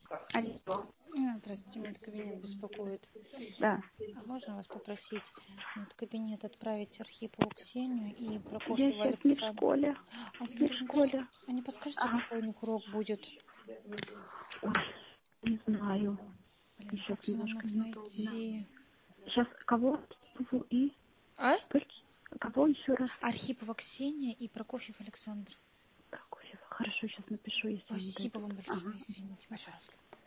Алло. Здравствуйте, медкабинет беспокоит. Да. А можно вас попросить в медкабинет отправить Архипову Ксению и Я Прокофьева сейчас не в Александра? школе. Не в школе. А не подскажете, какой у них урок будет? Ой, не знаю. Блин, Сейчас как же нам немножко их неудобно. найти? Сейчас кого? И? А? Кого еще раз? Архипова Ксения и Прокофьев Александр. Прокофьев. Хорошо, сейчас напишу, если они Спасибо дойдут. вам большое, извините, пожалуйста.